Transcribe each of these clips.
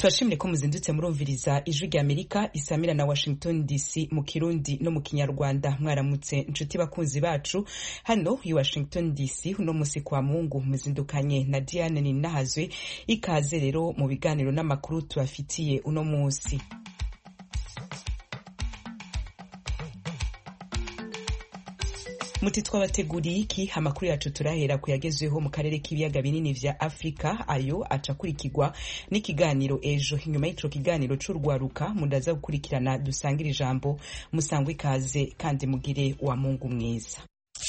Turashimire ko muzindutse murumviriza ijwi rya Amerika isamira na Washington DC mu Kirundi no mu Kinyarwanda. Mwaramutse inshuti bakunzi bacu hano i Washington DC uno musi kwa Mungu muzindukanye na Diane Ninahazwe. Ikaze rero mu biganiro n'amakuru tubafitiye uno musi. Muti twabateguriye iki? Amakuru yacu turahera kuyagezweho mu karere k'ibiyaga binini vya Afrika, ayo acakurikirwa n'ikiganiro ejo. Inyuma y'ico kiganiro c'urwaruka mundaza gukurikirana dusangira ijambo. Musangwe ikaze kandi mugire wa Mungu mwiza.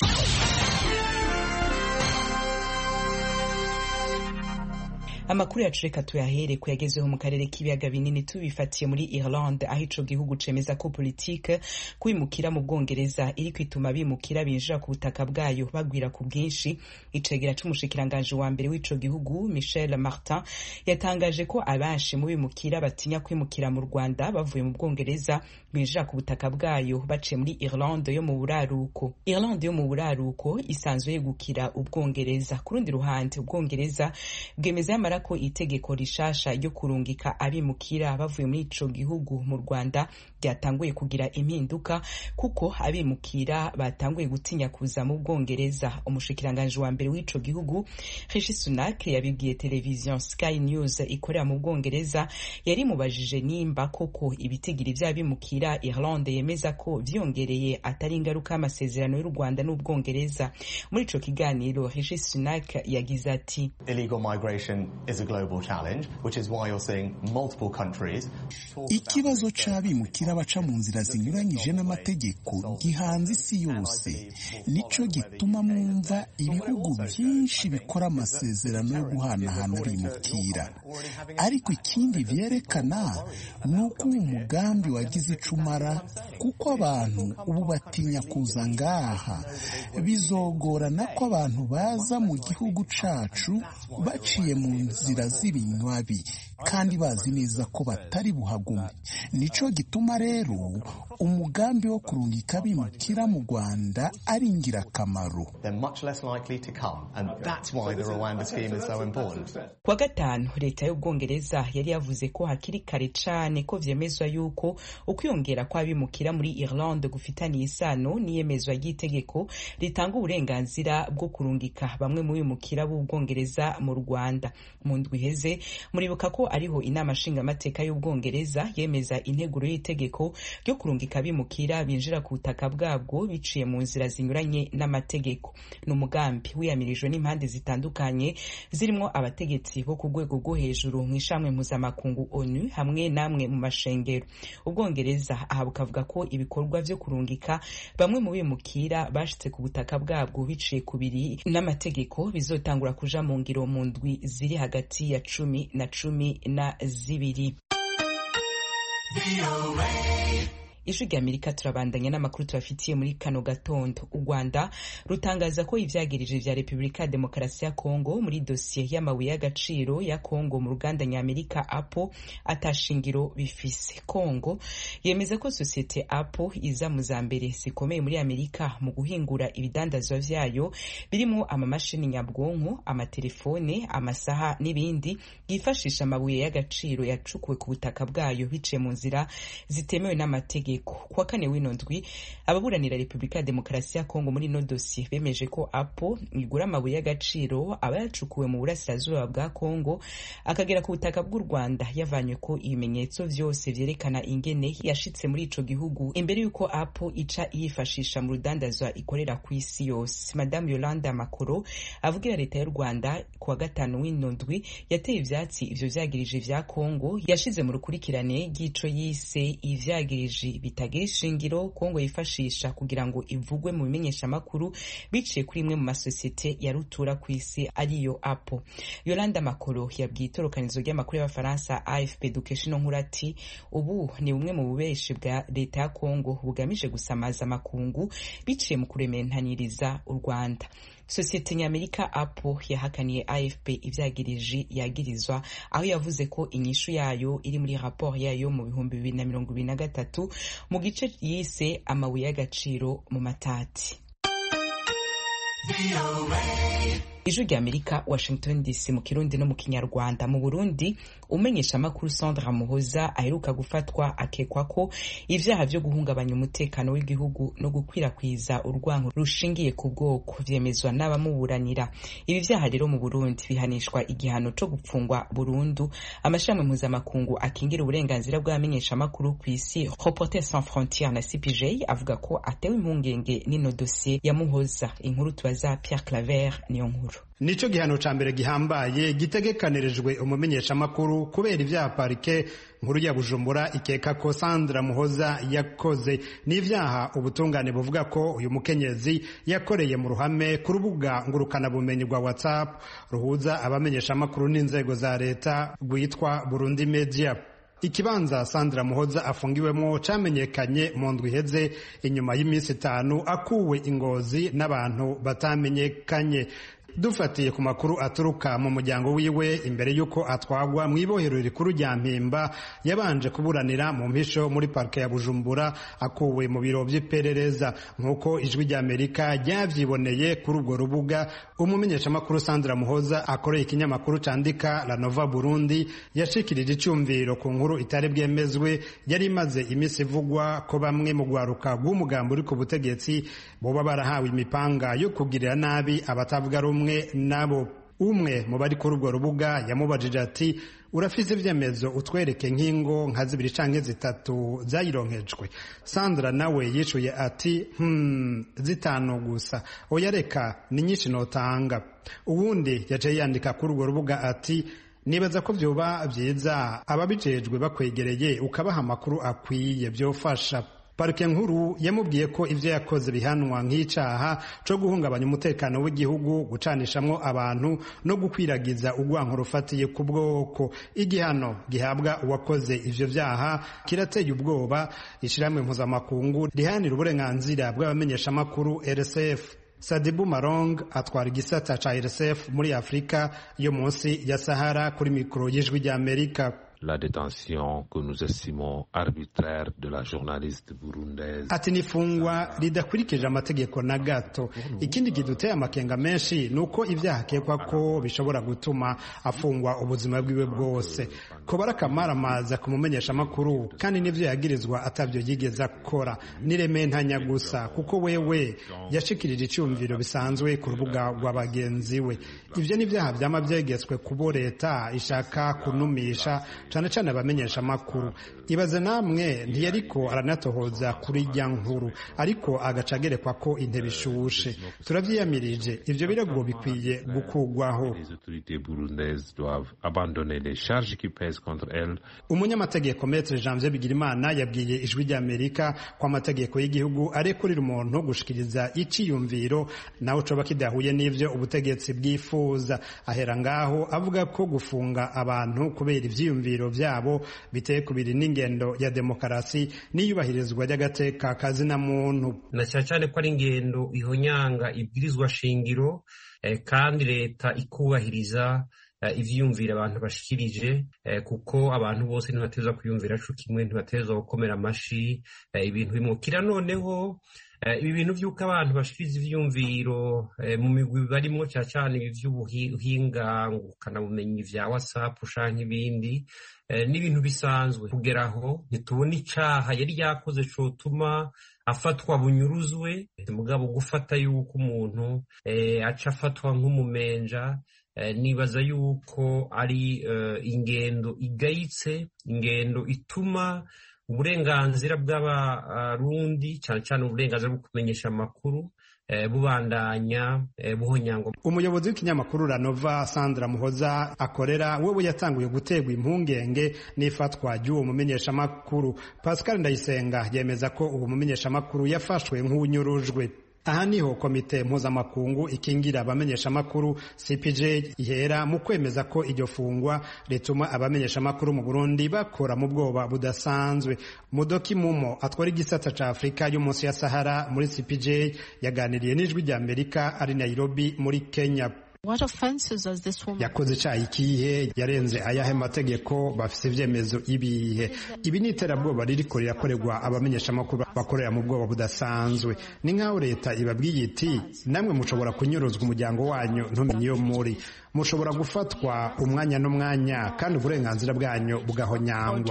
Amakuru yacu reka tuyahere kuyagezweho mu karere k'ibiyaga binini tubifatiye muri Irlande, aho ico gihugu cemeza ko politique kwimukira mu Bwongereza iri kwituma bimukira binjira ku butaka bwayo bagwira ku bwinshi. Icegera c'umushikiranganje wa mbere w'ico gihugu Michel Martin yatangaje ko abashi mu bimukira batinya kwimukira mu Rwanda bavuye mu Bwongereza binjira ku butaka bwayo baciye muri Irlande yo mu buraruko. Irlande yo mu buraruko isanzwe yegukira Ubwongereza. Ku rundi ruhande Ubwongereza bwemeza yamara ko itegeko rishasha ryo kurungika abimukira bavuye muri ico gihugu mu Rwanda ryatanguye kugira impinduka, kuko abimukira batanguye gutinya kuza mu Bwongereza. Umushikiranganje wa mbere w'ico gihugu Rishi Sunak yabibwiye television Sky News ikorera mu Bwongereza, yari mubajije nimba koko ibitigiri vy'abimukira Irlande yemeza ko vyongereye atari ingaruka y'amasezerano y'u Rwanda n'Ubwongereza. Muri ico kiganiro Rishi Sunak yagize ati illegal migration is a global challenge, which is why you're seeing multiple countries. Ikibazo c'abimukira baca mu nzira zinyuranyije n'amategeko gihanze isi yose, nico gituma mwumva ibihugu byinshi bikora amasezerano yo guhanahana abimukira. Ariko ikindi vyerekana nuko umugambi wagize icumara, kuko abantu ubu batinya kuza ngaha. Bizogorana ko abantu baza mu gihugu cacu baciye mu nzira z'ibinywabi kandi bazi neza ko batari buhagumye. Nico gituma rero umugambi wo kurungika abimukira mu Rwanda ari ingirakamaro. Kwa gatanu leta y'Ubwongereza yari yavuze ko hakiri kare cane ko vyemezwa yuko ukwiyongera kw'abimukira muri Irlande gufitaniye isano n'iyemezwa ry'itegeko ritanga uburenganzira bwo kurungika bamwe mu bimukira b'Ubwongereza mu Rwanda. Mu ndwi iheze muribuka ko ariho inama nshingamateka y'Ubwongereza yemeza integuro y'itegeko ryo kurungika abimukira binjira ku butaka bwabwo biciye mu nzira zinyuranye n'amategeko. N'umugambi wiyamirijwe n'impande zitandukanye zirimo abategetsi bo ku rwego rwo hejuru mw'ishamwe mpuzamakungu ONU hamwe namwe mu mashengero. Ubwongereza aha bukavuga ko ibikorwa vyo kurungika bamwe mu bimukira bashitse ku butaka bwabwo biciye kubiri n'amategeko bizotangura kuja mu ngiro mu ndwi ziri hagati ya 10 na 12. Ijwi rya Amerika turabandanya n'amakuru tubafitiye muri kano gatondo. U Rwanda rutangaza ko ivyagirije vya Republika ya Demokarasi ya Kongo muri dosiye y'amabuye y'agaciro ya Kongo mu ruganda Nyamerika Apple atashingiro bifise. Kongo yemeza ko societe Apple iza mu zambere zikomeye muri Amerika mu guhingura ibidandazwa vyayo birimo amamashini nyabwonko, amatelefone, amasaha n'ibindi yifashisha amabuye y'agaciro yacukuwe ku butaka bwayo biciye mu nzira zitemewe n'amategeko. Kwa kane w'ino ndwi ababuranira Republika ya Demokarasi ya Kongo muri no dossier bemeje ko Apple igura amabuye y'agaciro aba yacukuwe mu burasirazuba bwa Kongo akagera ku butaka bw'u Rwanda yavanywe ko ibimenyetso vyose vyerekana ingene yashitse muri ico gihugu imbere yuko Apple ica yifashisha mu rudandazwa ikorera ku isi yose. Madame Yolanda Makoro avugira leta y'u Rwanda kuwa gatanu w'ino ndwi yateye ivyatsi ivyo vyagirije vya Kongo yashize mu rukurikirane ry'ico yise ivyagirije bitagira ishingiro Kongo yifashisha kugira ngo ivugwe mu bimenyesha makuru biciye kuri imwe mu masosiyete ya rutura ku isi ariyo Apple. Yolanda Makoro yabwiye itorokanizo ry'amakuru y'Abafaransa AFP Education Nkurati ubu ni bumwe mu bubeshi bwa leta ya Kongo bugamije gusamaza makungu biciye mu kurementaniriza u Rwanda. Sosiyete Nyamerika Apple yahakaniye AFP ivyagirije yagirizwa, aho yavuze ko inyishu yayo iri muri rapport yayo mu 2023 mu gice yise amabuye y'agaciro mu matati. ijwi rya Amerika, Washington DC, mu Kirundi no mu Kinyarwanda. Mu Burundi, umenyesha amakuru Sandra Muhoza aheruka gufatwa akekwa ko ivyaha vyo guhungabanya umutekano w'igihugu no gukwirakwiza urwanko rushingiye ku bwoko vyemezwa n'abamuburanira. Ibi vyaha rero mu Burundi bihanishwa igihano co gupfungwa burundu. Amashami mpuzamakungu akingira uburenganzira bw'abamenyesha amakuru kw'isi, Reporters sans frontières na CPJ, avuga ko atewe impungenge n'ino dossier ya Muhoza. Inkuru tubaza Pierre Claver niyo nkuru. Nico gihano ca mbere gihambaye gitegekanirijwe umumenyesha makuru kubera ivyaha parike nkuru ya Bujumbura ikeka ko Sandra Muhoza yakoze. N'ivyaha ubutungane buvuga ko uyu mukenyezi yakoreye mu ruhame ku rubuga ngurukana bumenyi rwa WhatsApp ruhuza abamenyesha makuru n'inzego za leta rwitwa Burundi Media. Ikibanza Sandra Muhoza afungiwemo camenyekanye mu ndwi iheze inyuma y'iminsi 5 akuwe ingozi n'abantu batamenyekanye. Dufatiye ku makuru aturuka mu muryango wiwe, imbere yuko atwagwa mw'ibohero rikuru rya Mpimba yabanje kuburanira mu mpisho muri parke ya Bujumbura akuwe mu biro vy'iperereza. Nkuko ijwi rya Amerika ryavyiboneye kuri urwo rubuga, umumenyesha makuru Sandra Muhoza akoreye ikinyamakuru candika La Nova Burundi yashikirije icumviro ku nkuru itari bwemezwe yari imaze imisi ivugwa ko bamwe mu gwaruka bw'umugambi uri ku butegetsi boba barahawe imipanga yo kugirira nabi abatavuga rumwe nabo. Umwe mu bari kuri urwo rubuga yamubajije ati, urafise ivyemezo utwereke nk'ingo nka 2 canke 3 zayironkejwe? Sandra nawe yishuye ati 5 gusa. Oya reka ni nyinshi notanga. Uwundi yaje yandika kuri urwo rubuga ati, nibaza ko vyoba vyiza ababijejwe bakwegereye ukabaha amakuru akwiye vyofasha. Parike nkuru yamubwiye ko ivyo yakoze bihanwa nk'icaha co guhungabanya umutekano w'igihugu, gucanishamwo abantu no gukwiragiza urwanko rufatiye ku bwoko. Igihano gihabwa uwakoze ivyo vyaha kirateye ubwoba. Ishiramwe mpuzamakungu rihanira uburenganzira bw'abamenyesha makuru RSF. Sadibu Marong atwara igisata ca RSF muri Afrika yo munsi ya Sahara kuri mikro y'ijwi rya Amerika. La détention que nous estimons arbitraire de la journaliste burundaise. Ati nifungwa ridakurikije amategeko na gato. Ikindi kiduteye amakenga menshi nuko ivyaha kekwa ko bishobora gutuma afungwa ubuzima bwiwe bwose. Ko barakamaramaza kumumenyesha makuru kandi n'ivyo yagirizwa atavyo yigeze akora. Nireme ntanya gusa kuko wewe yashikirije icyumviro bisanzwe ku rubuga rw'abagenzi we. Ivyo n'ivyaha vyama vyegetswe kubo leta ishaka kunumisha cyane cyane abamenyesha makuru. Ibaze namwe ntiyariko aranatohoza kuri rya nkuru ariko agacagerekwa ko intebe ishushe. Turavyiyamirije, ivyo birego bikwiye gukugwaho. Umunyamategeko Maître Janvier Bigirimana yabwiye ijwi rya Amerika ko amategeko y'igihugu arekurira umuntu gushikiriza iciyumviro naho coba kidahuye n'ivyo ubutegetsi bwifuza. Ahera ngaho avuga ko gufunga abantu kubera ivyiyumviro vyabo biteye kubiri n'ingendo ya demokarasi n'iyubahirizwa ry'agateka kazina muntu. Na cyane ko ari ingendo ihonyanga ibwirizwa shingiro kandi leta ikubahiriza ivyiyumvira abantu bashikirije, kuko abantu bose ntibatezwa kuyumvira co kimwe, ntibatezwa gukomera amashi ibintu bimukira. Noneho ibi bintu vy'uko abantu bashikiriza ivyiyumviro mu migwi barimo cyane ivy'ubuhinga ngukana bumenyi vya WhatsApp canke ibindi, n'ibintu bisanzwe. Kugeraho ntitubona icaha yari yakoze cotuma afatwa bunyuruzwe. Mugabo gufata yuko umuntu aca afatwa nk'umumenja, nibaza yuko ari ingendo igayitse, ingendo ituma uburenganzira bw'abarundi cyane cyane uburenganzira bwo kumenyesha amakuru bubandanya buhonyangwa. Umuyobozi w'ikinyamakuru La Nova Sandra Muhoza akorera wewe yatanguye gutegwa impungenge n'ifatwa ry'uwo mumenyesha makuru. Pascal Ndayisenga yemeza ko uwo mumenyesha makuru yafashwe nk'unyurujwe. Aha niho komite mpuzamakungu ikingira abamenyesha makuru CPJ ihera mu kwemeza ko iryo fungwa rituma abamenyesha makuru mu Burundi bakora mu bwoba budasanzwe. Mudoki Mumo atwara igisata ca Afrika yo munsi ya Sahara muri CPJ yaganiriye n'ijwi rya Amerika ari Nairobi muri Kenya. yakoze icyaha ikihe, yarenze ayahe mategeko, bafise ivyemezo ibihe. Ibi ni iterabwoba ririko rirakorerwa abamenyeshamakuru bakorera mu bwoba budasanzwe. Ni nk'aho leta ibabwiye iti namwe mushobora kunyuruzwa umuryango wanyu ntumenye iyo muri, mushobora gufatwa umwanya n'umwanya kandi uburenganzira bwanyu bugahonyangwa.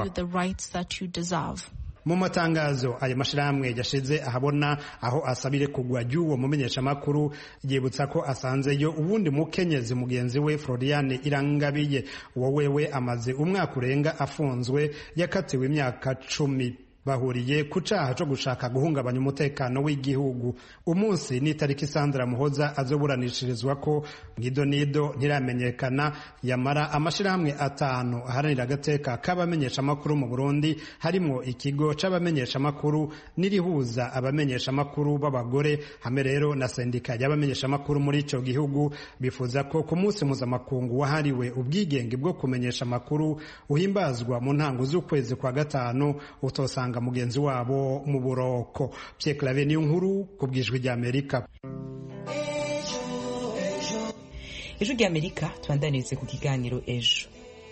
Mu matangazo ayo mashirahamwe yashize ahabona aho asabire kugwa ry'uwo mumenyeshamakuru, yibutsa ko asanzeyo ubundi mukenyezi mugenzi we Floriane Irangabiye, uwo wewe amaze umwaka urenga afunzwe, yakatiwe imyaka 10. bahuriye ku caha co gushaka guhungabanya umutekano w'igihugu. Umunsi ni tariki Sandra Muhoza azoburanishirizwa ko nido ntiramenyekana, yamara amashirahamwe 5 aharanira agateka k'abamenyesha makuru mu Burundi, harimo ikigo c'abamenyesha makuru nirihuza abamenyesha makuru b'abagore, hamwe rero na sendika y'abamenyesha makuru muri ico gihugu, bifuza ko ku munsi mpuzamakungu wahariwe ubwigenge bwo kumenyesha makuru uhimbazwa mu ntango z'ukwezi kwa 5 utosanga mugenzi wabo mu buroko. Pierre Claver Niyonkuru kubwijwe rya Amerika. Ejo rya Amerika twandanirize ku kiganiro ejo.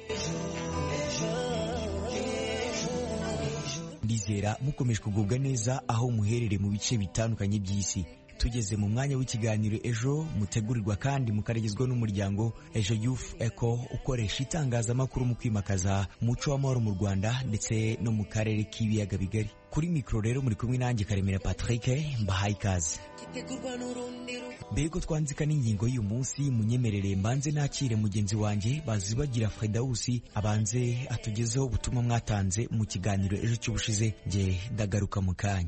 Ndizera mukomeje kugubwa neza aho muherere mu bice bitandukanye by'isi. Tugeze mu mwanya w'ikiganiro ejo, mutegurirwa kandi mukarigizwa n'umuryango Ejo Youth Echo ukoresha itangazamakuru mu kwimakaza umuco w'amahoro mu Rwanda ndetse no mu karere k'ibiyaga bigari. Kuri mikro rero muri kumwe nanjye Karemera Patrick, mbahaye ikaze. Bego twanzika n'ingingo y'uyu munsi, munyemerere mbanze nakire mugenzi wanje Bazibagira Fredausi abanze atugezeho ubutumwa mwatanze mu kiganiro ejo cy'ubushize, nge ndagaruka mu kanya.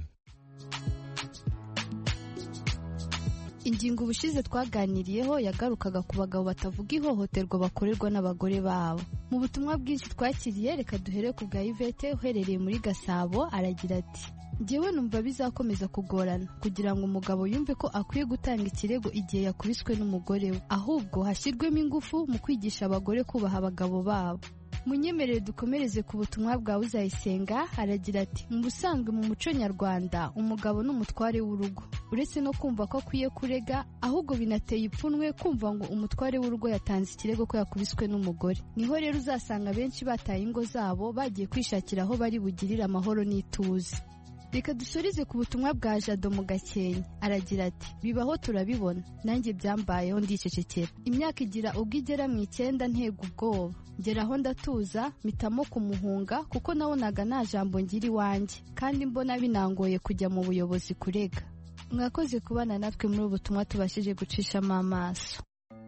Ingingo ubushize twaganiriyeho yagarukaga ku bagabo batavuga ihohoterwa bakorerwa n'abagore babo. Mu butumwa bwinshi twakiriye, reka duhere ku bwa Yvette uherereye muri Gasabo. Aragira ati: njyewe numva bizakomeza kugorana kugira ngo umugabo yumve ko akwiye gutanga ikirego igihe yakubiswe n'umugore we, ahubwo hashyirwemo ingufu mu kwigisha abagore kubaha abagabo babo. Munyemerere dukomereze ku butumwa bwa Uzayisenga. Aragira ati: mu busanzwe mu muco nyarwanda umugabo n'umutware w'urugo, uretse no kumva ko akwiye kurega, ahubwo binateye ipfunwe kumva ngo umutware w'urugo yatanze ikirego ko yakubiswe n'umugore. Niho rero uzasanga benshi bataye ingo zabo bagiye kwishakira aho bari bugirire amahoro n'ituze. Reka dusorize ku butumwa bwa Jado mu Gakenke. Aragira ati: bibaho turabibona, nanjye byambayeho ndicecekera. Imyaka igira ubwo igera mu 9 ntego ubwoba, ngeraho ndatuza mitamo kumuhunga kuko nabonaga nta jambo ngira iwanjye kandi mbona binangoye kujya mu buyobozi kurega. Mwakoze kubana natwe muri ubutumwa tubashije gucishamo amaso.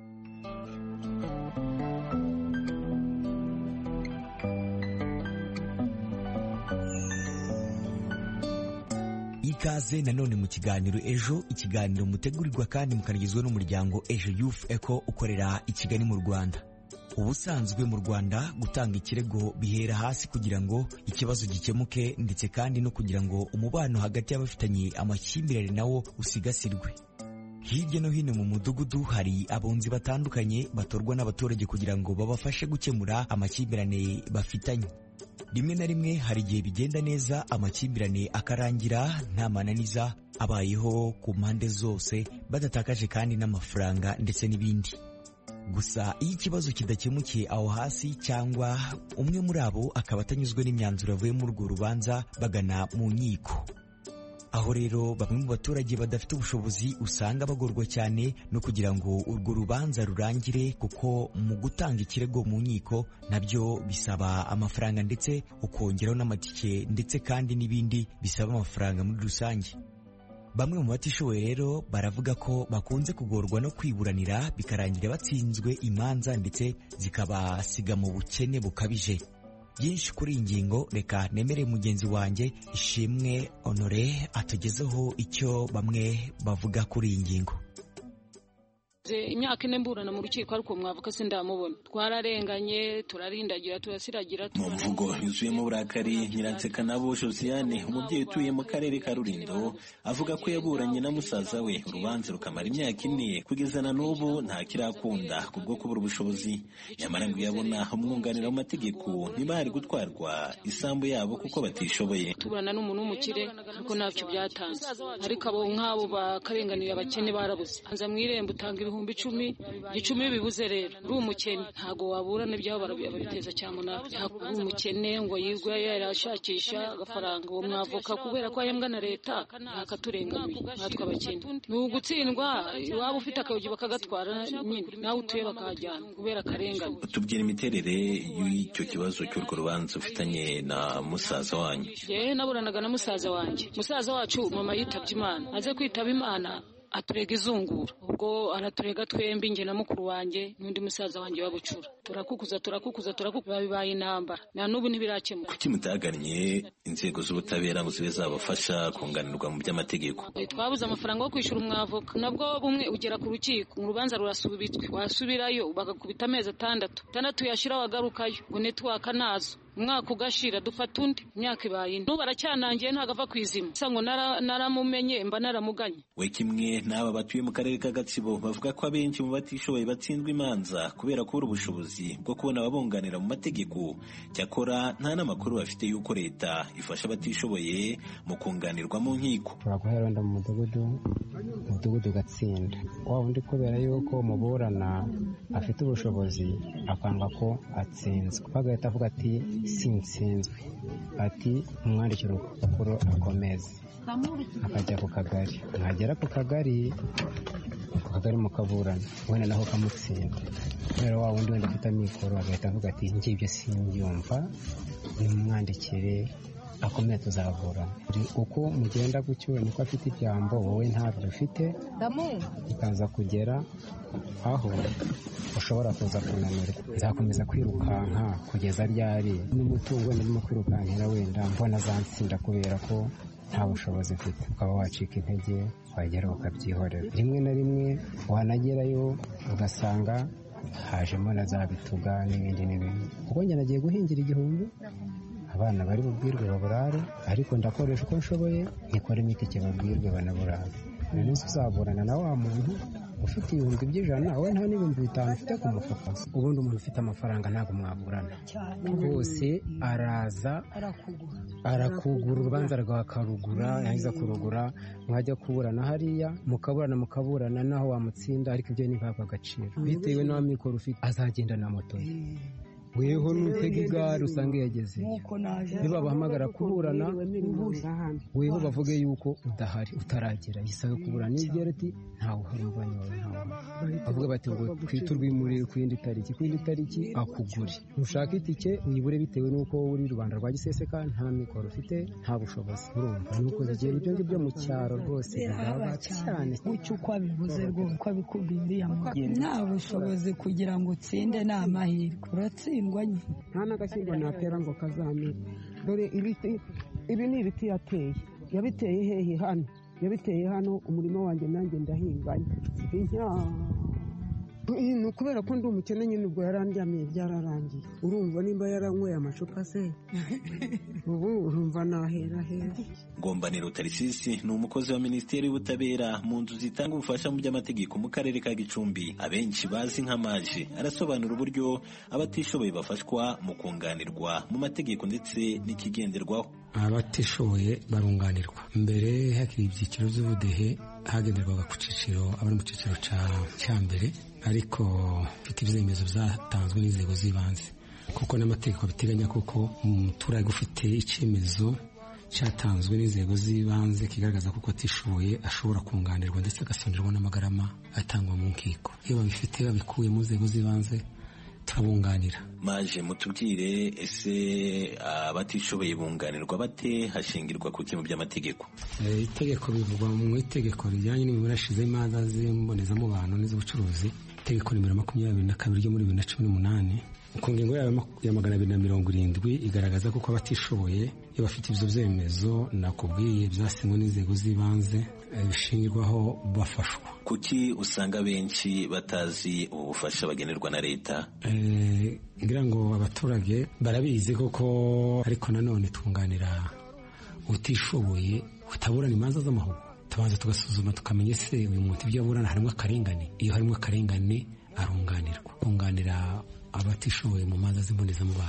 Ikaze nanone mu kiganiro ejo, ikiganiro mutegurirwa kandi mukarigizwa n'umuryango Ejo Youth Echo ukorera i Kigali mu Rwanda. Ubusanzwe mu Rwanda gutanga ikirego bihera hasi kugira ngo ikibazo gikemuke, ndetse kandi no kugira ngo umubano hagati y'abafitanye amakimbirane nawo usigasirwe. Hirya no hino mu mudugudu hari abunzi batandukanye batorwa n'abaturage kugira ngo babafashe gukemura amakimbirane bafitanye. Rimwe na rimwe hari igihe bigenda neza, amakimbirane akarangira nta mananiza abayeho ku mpande zose, badatakaje kandi n'amafaranga ndetse n'ibindi. Gusa iyo ikibazo kidakemukiye aho hasi, cyangwa umwe muri abo akaba atanyuzwe n'imyanzuro avuye muri urwo rubanza, bagana mu nkiko. Aho rero bamwe mu baturage badafite ubushobozi usanga bagorwa cyane no kugira ngo urwo rubanza rurangire, kuko mu gutanga ikirego mu nkiko nabyo bisaba amafaranga, ndetse ukongeraho n'amatike, ndetse kandi n'ibindi bisaba amafaranga muri rusange. Bamwe mu batishoboye rero baravuga ko bakunze kugorwa no kwiburanira, bikarangira batsinzwe imanza ndetse zikabasiga mu bukene bukabije. Byinshi kuri iyi ngingo, reka nemere mugenzi wanjye Ishimwe Honore atugezeho icyo bamwe bavuga kuri iyi ngingo. Imyaka 4 mburana mu rukiko, ariko mwavuka sindamubona. Twararenganye, turarindagira, turasiragira. Mu mvugo yuzuyemo uburakari, Nyiranseka nabo Josiane, umubyeyi utuye mu karere ka Rulindo, avuga ko yaburanye na musaza we urubanza rukamara imyaka 4 kugeza na n'ubu nta kirakunda kubwo kubura ubushobozi. Nyamara ngo yabona umwunganira mu mategeko ntibari gutwarwa isambu yabo kuko batishoboye. Tuburana n'umuntu w'umukire ariko ntacyo byatanze, ariko abo nk'abo bakarenganira abakene barabuze. Anza mwirembo utanga ibihumbi 10 bibuze rero uri umukene ntago waburana ibyaho barabiteza cyamunara uri umukene ngo yirwe yarashakisha agafaranga uwo mwavoka kubera ko ahembwa na leta akaturengamiye natwe abakene ni ugutsindwa waba ufite akayogi bakagatwara nyine nawe utuye bakahajyana kubera akarengane. Tubwira imiterere y'icyo kibazo cy'urwo rubanza ufitanye na musaza wanyu. Naburanaga na musaza wanjye. Musaza wacu mama yitabye Imana, aze kwitaba Imana aturega izungura, ubwo araturega twembi nge na mukuru wanjye n'undi musaza wanjye wabucura, turakukuza bibaye intambara na n'ubu ntibirakemuka. Kuki mutagannye inzego z'ubutabera ngo zibe zabafasha kunganirwa mu by'amategeko? Twabuze amafaranga yo kwishyura umwavoka, nabwo bumwe ugera ku rukiko urubanza rurasubitswe, wasubirayo bagakubita amezi 6 yashira wagarukayo ngo netwaka nazo umwaka ugashira dufata undi imyaka ibaye n'ubu aracyanangiye ntago ava kwizima sango naramumenye mba naramuganye. We kimwe n'aba batuye mu karere ka Gatsibo bavuga ko abenshi mu batishoboye batsindwa imanza kubera kubura ubushobozi bwo kubona ababunganira mu mategeko. Cyakora nta n'amakuru bafite y'uko leta ifasha abatishoboye mu kunganirwa mu nkiko. Turaguhera wenda mu mudugudu gatsinda wa undi kubera yuko muburana afite ubushobozi akanga ko atsinzwe, bagahita avuga ati sinsinzwe, ati umwandikira urupapuro akomeze, akajya ku kagari, nkagera ku kagari mukaburana wenda naho kamutsinda kubera wa wundi wenda afite amikoro agahita avuga ati ngibyo simbyumva nimumwandikire akomeye tuzaburana. Uko mugenda gutyo niko afite ibyambo wowe ntabyo ufite, ikaza kugera aho ushobora kuza kunanirwa. Nzakomeza kwirukanka kugeza ryari n'umutungo ndimo kwirukankira wenda mbona azansinda kubera ko nta bushobozi mfite, ukaba wacika intege wagera ukabyihorera. Rimwe na rimwe wanagerayo ugasanga hajemo na za bituga n'ibindi kuko njye nagiye guhingira 1000 abana bari bubwirwe baburare, ariko ndakoresha uko nshoboye nikora imiti babwirwe banaburare. Umunsi uzaburana na wa muntu ufite 100 we nta n'ibihumbi 5 ufite ku mufuka. Ubundi umuntu ufite amafaranga ntabwo mwaburana, bose araza arakugura urubanza rwakarugura, yahiza kurugura mwajya kuburana hariya mukaburana naho wamutsinda, ariko ibyo ntihabwa agaciro bitewe n'amikoro ufite. Azagenda na moto weho nutega igare usange yageze, nibabahamagara kuburana weho bavuge yuko udahari utaragera yisabe kuburana n'ibyo ati ntawe uhari umuvanye wawe ntawe, bavuga bati ngo twiturwimurire ku yindi tariki akugure, ushaka itike uyibure bitewe n'uko uri Rwanda rwa Giseseka nta mikoro ufite nta bushobozi. Urumva nuko zigera ibyo ngibyo mu cyaro rwose biraba cyane ucyo uko abivuze rwose uko abikubwiriye nta bushobozi kugira ngo utsinde ni amahirwe uratsindwa nye nta n'agashyirwa natera ngo kazamere. Dore ibi ni ibiti yabiteye hehe hano, yabiteye hano umurimo wanjye nanjye ndahinganye. Ni ukubera ko ndi umukene nyine ubwo yarandyamiye byararangiye. Urumva nimba yaranyweye amacupa se ubu urumva nahera heza. Ngombaniro Tarisisi ni umukozi wa Minisiteri y'Ubutabera mu nzu zitanga ubufasha mu by'amategeko mu karere ka Gicumbi abenshi bazi nka Maje. Arasobanura uburyo abatishoboye bafashwa mu kunganirwa mu mategeko ndetse n'ikigenderwaho. Abatishoboye barunganirwa mbere hakiri ibyiciro by'ubudehe hagenderwaga ku ciciro abari mu ciciro cya mbere, ariko mfite ibyemezo byatanzwe n'inzego z'ibanze kuko n'amategeko biteganya kuko umuturage ufite icyemezo cyatanzwe n'inzego z'ibanze kigaragaza ko atishoboye ashobora kunganirwa ndetse agasongerwa n'amagarama atangwa mu nkiko. Iyo babifite babikuye mu nzego z'ibanze turabunganira. Maje mutubwire ese abatishoboye bunganirwa bate, hashingirwa ku kintu by'amategeko? Itegeko bivugwa mu itegeko rijyanye n'imiburashize y'imanza z'imbonezamubano n'iz'ubucuruzi, itegeko nimero 22 ryo muri 2018 ku ngingo ya 270 igaragaza ko abatishoboye iyo bafite ibyo byemezo nakubwiye byasinywe n'inzego z'ibanze bishingirwaho bafashwa. Kuki usanga benshi batazi ubufasha bagenerwa na leta? Ngira ngo abaturage barabizi koko, ariko nanone twunganira utishoboye utaburana imanza z'amahugu. Tubanza tugasuzuma tukamenya se uyu muntu ibyo aburana harimo akarengane. Iyo harimo akarengane arunganirwa. Kunganira abatishoboye mu manza z'imbonezamubano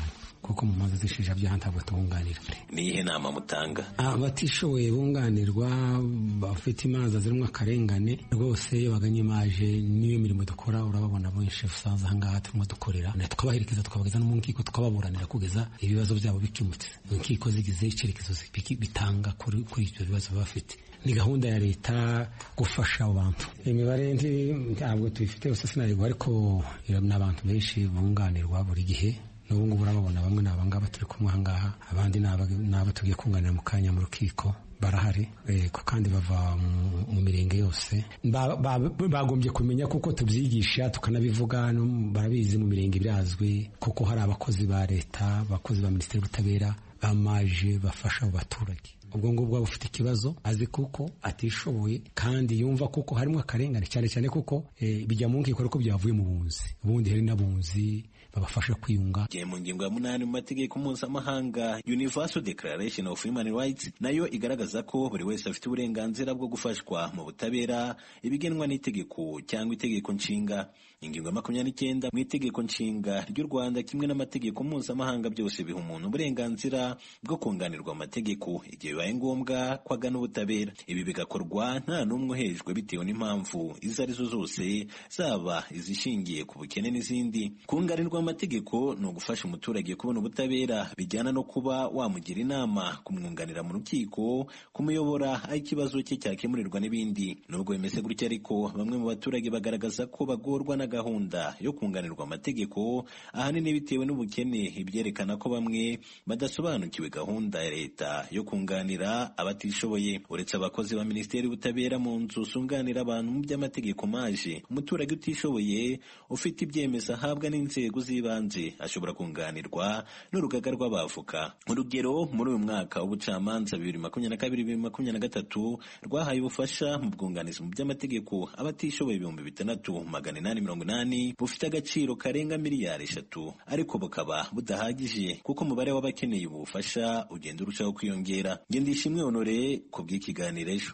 kuko mu manza z'ishinjabyaha ntabwo tubunganira. Ni iyihe nama mutanga? Abatishoboye bunganirwa bafite imanza zirimo akarengane rwose iyo baganye imaje niyo mirimo dukora urababona benshi usanze ahangaha turimo dukorera tukabaherekeza tukabageza no mu nkiko tukababuranira kugeza ibibazo byabo bikimutse. Inkiko zigize icyerekezo bitanga kuri ibyo bibazo bafite. Ni gahunda ya leta gufasha abantu. Imibare ntabwo tubifite yose sinarigwa, ariko n'abantu benshi bunganirwa buri gihe. N'ubu ngubu urababona bamwe n'abangaba turi kumwe ahangaha, abandi n'abo tugiye kunganira mu kanya mu rukiko barahari, kandi bava mu mirenge yose. Bagombye kumenya kuko tubyigisha tukanabivuga, barabizi mu mirenge birazwi kuko hari abakozi ba leta, abakozi ba Minisiteri y'Ubutabera bamaje bafasha abaturage. Ubwo ngubwo waba ufite ikibazo azi kuko atishoboye kandi yumva kuko harimo akarengane cyane cyane kuko bijya mu nkiko ariko byavuye mu bunzi. Ubundi hari n'abunzi babafasha kwiyunga. Mu ngingo ya 8 mu mategeko mpuzamahanga Universal Declaration of Human Rights nayo igaragaza ko buri wese afite uburenganzira bwo gufashwa mu butabera ibigenwa n'itegeko cyangwa itegeko nshinga. Ingingo ya 29 mu itegeko nshinga ry'u Rwanda kimwe n'amategeko mpuzamahanga byose biha umuntu uburenganzira bwo kunganirwa amategeko igihe bibaye ngombwa ko agana ubutabera. Ibi bigakorwa nta n'umwe uhejwe bitewe n'impamvu izo arizo zose, zaba izishingiye ku bukene n'izindi. Kunganirwa amategeko ni ugufasha umuturage kubona ubutabera bijyana no kuba wamugira inama, kumwunganira mu rukiko, kumuyobora aho ikibazo cye cyakemurirwa n'ibindi. Nubwo bimeze gutya ariko bamwe mu baturage bagaragaza ko bagorwa na gahunda yo kunganirwa amategeko, ahanini bitewe n'ubukene, ibyerekana ko bamwe badasobanukiwe gahunda ya leta yo kunganira abatishoboye. Uretse abakozi ba Minisiteri y'Ubutabera mu nzu zunganira abantu mu by'amategeko maje, umuturage utishoboye ufite ibyemezo ahabwa n'inzego z'ibanze ashobora kunganirwa n'urugaga rw'abavoka. Urugero, muri uyu mwaka w'ubucamanza 2022-2023 rwahaye ubufasha mu bwunganizi mu by'amategeko abatishoboye 6,880 bufite agaciro karenga miliyari 3, ariko bukaba budahagije kuko umubare w'abakeneye ubufasha ugenda urushaho kwiyongera. Ndishimwe Honore ku bw'ikiganiro ejo.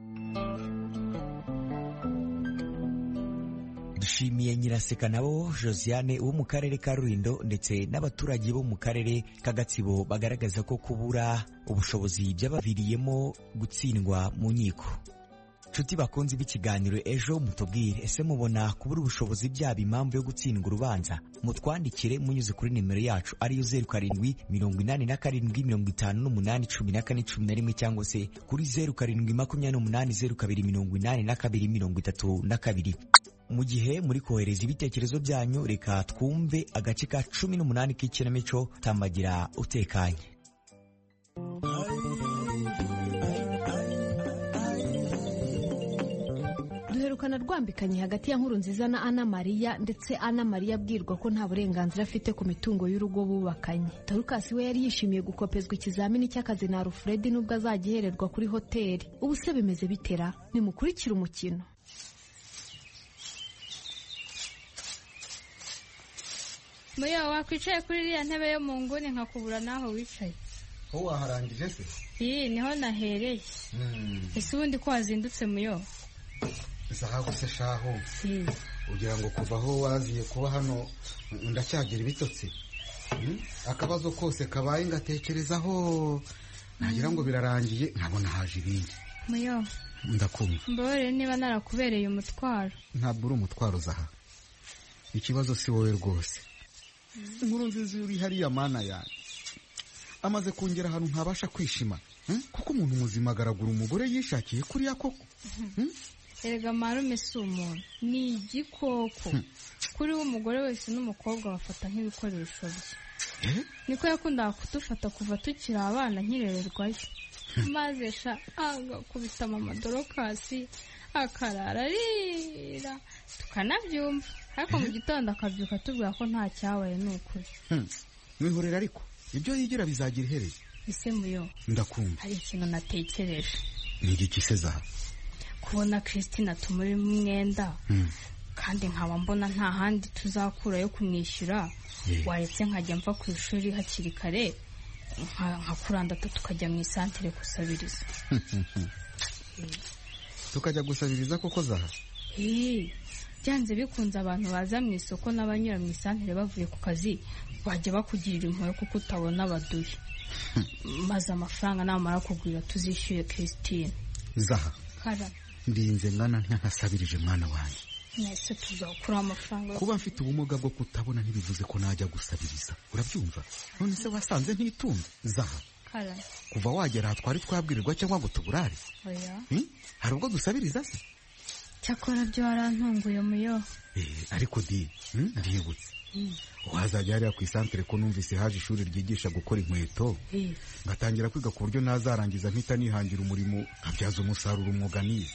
Dushimiye Nyiraseka nabo Josiane wo mu karere ka Rulindo ndetse n'abaturage bo mu karere ka Gatsibo bagaragaza ko kubura ubushobozi byabaviriyemo gutsindwa mu nkiko. Nshuti bakunzi b'ikiganiro ejo, mutubwire, ese mubona kubura ubushobozi byaba impamvu yo gutsindwa urubanza? Mutwandikire munyuze kuri nimero yacu ariyo 0787581814 cyangwa se kuri 0728028232. Mu gihe muri kohereza ibitekerezo byanyu, reka twumve agace ka 18 k'ikinamico Tambagira utekanye. Duherukana rwambikanye hagati ya Nkurunziza na Anna Maria, ndetse Anna Maria abwirwa ko nta burenganzira afite ku mitungo y'urugo bubakanye. Dorcas we yari yishimiye gukopezwa ikizamini cy'akazi na Alfred nubwo azagihererwa kuri hoteli. Ubu se bimeze bitera? Nimukurikira umukino. Muyo wakwicaye kuri iriya ntebe yo mu nguni nkakubura naho wicaye. Ho waharangije se? Niho nahereye. Ese ubundi ko wazindutse muyo? Zahabu se shaho. Ugira ngo kuva aho waziye kuba hano ndacyagira ibitotsi. Akabazo kose kabaye ngatekerezaho nagira ngo birarangiye, nkabona haje ibindi. Muyo, ndakumva. Mbore niba narakubereye umutwaro. Ntabwo uri umutwaro Zaha. Ikibazo si wowe rwose. Nkurunziza uri hariya mana yanjye amaze kongera ahantu ntabasha kwishima, kuko umuntu muzima agaragura umugore yishakiye kuriya koko. Erega marume si umuntu, ni igikoko. Kuri umugore wese n'umukobwa bafata nk'ibikoresho bye. Niko yakundaga kudufata kuva tukiri abana nkirererwayo. Maze sha agakubita mama Dorokasi akarara arira tukanabyumva, ariko mu gitondo akabyuka tubwira ko nta cyabaye. N'ukuri mwihorera, ariko ibyo yigira bizagira iherezo. Ese muyo, ndakumva. hari ikintu natekereje. Ni iki se Zaha? Kubona Christina tumuri mwenda, kandi nkaba mbona nta handi tuzakura yo kumwishyura, waretse nkajya mva ku ishuri hakiri kare nka kurandata tukajya mu isantere gusabiriza. Tukajya gusabiriza koko Zaha? byanze bikunze abantu baza mu isoko n'abanyura mu isantere bavuye ku kazi bajya bakugirira impuhwe kuko utabona abaduhe maze amafaranga namara kugwira tuzishyuye Christine. Zaha Karame, ndinze ngana ntasabirije mwana wanjye. Nese tuzakura amafaranga. Kuba mfite ubumuga bwo kutabona ntibivuze ko najya gusabiriza, urabyumva? None se wasanze ntitunze? Zaha, Karame, kuva wagera aha twari twabwirirwa cyangwa ngo tuburare? Oya. Hari ubwo dusabiriza se? Cyakora byo warantunguye muyo. Ariko ndibutse. Wazajya hariya ku isantere ko numvise haje ishuri ryigisha gukora inkweto, ngatangira kwiga ku buryo nazarangiza mpita nihangira umurimo nkabyaza umusaruro umwuga nize.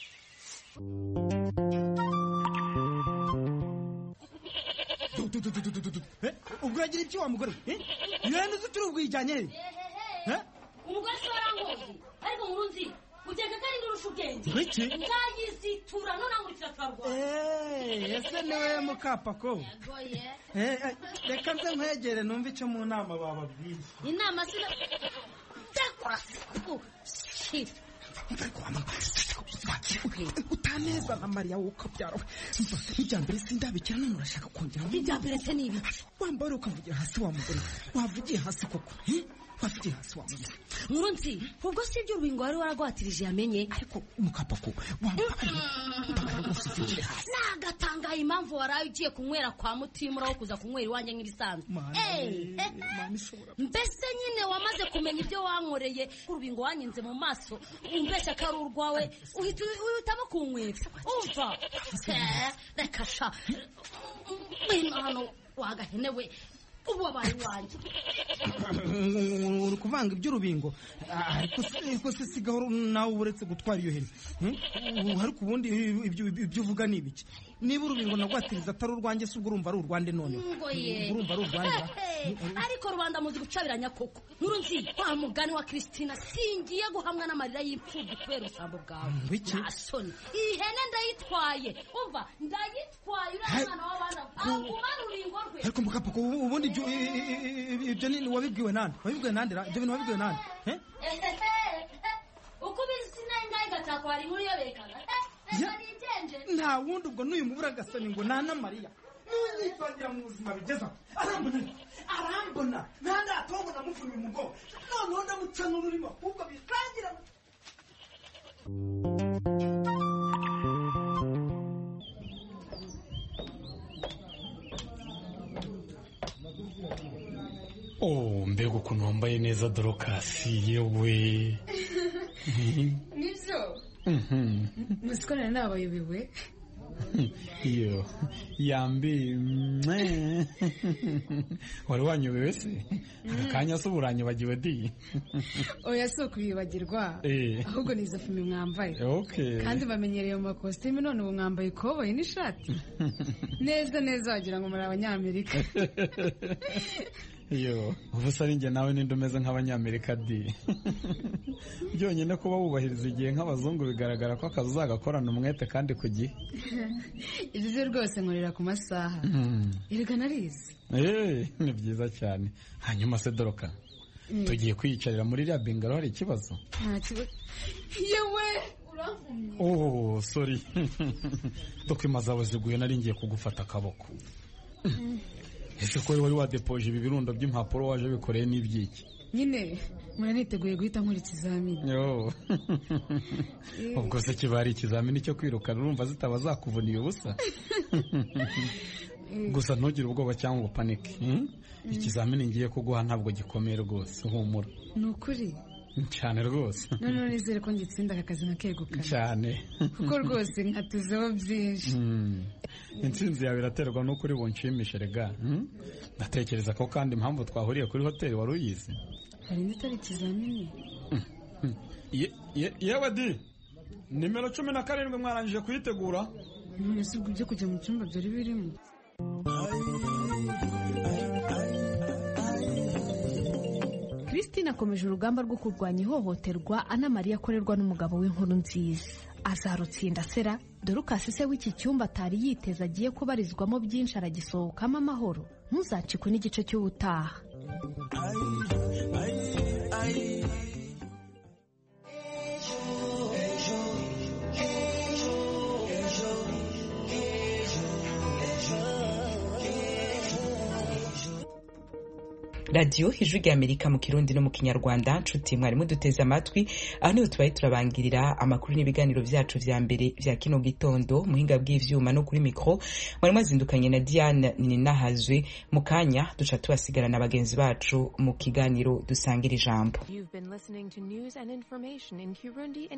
Ubwo uragira iki wa mugore? Yenda uzi turi ubwijyanye? Umugore se warangoye ariko Nkurunzi ugenda kandi ndurusha ubwenge. Nzayizitura none angurikira twarwa. Ese niwe mukapako? Reka nze nkwegere numva icyo mu nama bababwiye. Inama sina Dakora. Utaneza na Maria ukabyara. Ijya mbere sindabikira none urashaka kongera. Ijya mbere se nibi. Wambara ukavugira hasi wa mugore. Wavugiye hasi koko. Wavugiye hasi wa mugore. Nkurunzi, ubwo si ibyo Rubingo wari waragwatirije yamenye. Ariko mukapako nagatangaye impamvu waraye ugiye kunywera kwa Mutimura wo kuza kunywera iwanjye nk'ibisanzwe. Mbese nyine wamaze kumenya ibyo wankoreye Rubingo wanyinze mu maso umbeshya ko ari urwawe uhitamo kunywera. Umva reka sha hano wagahenewe ubu wabaye wanjye. Uri kuvanga iby'urubingo ariko se sigaho nawe uretse gutwara iyo hene. Ariko ubundi ibyo uvuga ni ibiki? Niba urubingo nagwatiriza atari urwanjye se ubwo urumva ari urwande none? Urumva ari urwande. Ariko rubanda muzi gucabiranya koko. Nkurunzi kwa mugani wa Christina singiye guhamwa n'amarira y'imfubyi kubera usambo bwawe. Nasoni ihene ndayitwaye. Umva ndayitwaye uri mwana w'abana. Agumana ururingo rwe. Ariko mukapako ubundi ibyo ni wabibwiwe nande? Wabibwiwe nande? Ibyo bintu wabibwiwe nande? Uko bizina ingaye gatakwari muri yo bekana. Nta wundi ubwo n'uyu mubura gasani ngo nana Maria. Nunyivangira mu buzima bigeza. Arambona. Nanda atongona muvuna umugo. None ndamuca n'ururimo ubwo bikangira. Mbega ukuntu wambaye neza Dorokasi yewe. Nibyo? Musikora nabayobewe. Iyo yambi wari wanyobewe se? Akanya se uburanyibagiwe di? Oya si ukwibagirwa ahubwo nizo filime mwambaye. Kandi bamenyereye mu makositimu none ubu mwambaye ikoboyi n'ishati. Neza wagira ngo muri Abanyamerika. Yo ubu se ari njye nawe ninde umeze nk'Abanyamerika di? Byonyine kuba wubahiriza igihe nk'abazungu bigaragara ko akazi uzagakorana umwete kandi ku gihe. Ibyo rwose nkorera ku masaha. Erega narize. Ni byiza cyane. Hanyuma se Doroka, tugiye kwiyicarira muri iriya bingaro hari ikibazo? Nta kibazo. Yewe uravumye. Sorry. Dokima zawe ziguye nari ngiye kugufata akaboko. Ese ko wari wadepoje ibi birundo by'impapuro waje bikoreye n'ibyiki? Nyine muraniteguye guhita nkora ikizamini. Ubwo se kiba ari ikizamini cyo kwirukana urumva zitaba zakuvuniye ubusa? Gusa ntugire ubwoba cyangwa ngo panike. Ikizamini ngiye kuguha ntabwo gikomeye rwose, humura. Ni ukuri? Cyane rwose. None nizere ko ngitsinda aka kazi nakegukana. Cyane. Kuko rwose nkatuzeho byinshi. Intsinzi yawe iraterwa n'uko uri bunshimishe rega. Ndatekereza ko kandi impamvu twahuriye kuri hoteli wari uyizi. Hari n'itari ikizamini. Yewe di, nimero 17 mwarangije kuyitegura? None se ubwo byo kujya mu cyumba byari birimo? Christine akomeje urugamba rwo kurwanya ihohoterwa Ana Maria akorerwa n'umugabo w'inkuru nziza. Azarutsinda sera? Dorukasi se w'iki cyumba atari yiteza agiye kubarizwamo byinshi aragisohokamo amahoro. Ntuzacikwe n'igice cy'ubutaha. radio ijwi rya Amerika mu Kirundi no mu Kinyarwanda. Nshuti mwari muduteze amatwi, aho niho tubaye turabangirira amakuru n'ibiganiro vyacu vya mbere vya kino gitondo. Muhinga bw'ivyuma no kuri mikro mwari mwazindukanye na Diane Ninahazwe. Mu kanya duca tubasigara na bagenzi bacu mu kiganiro dusangira ijambo.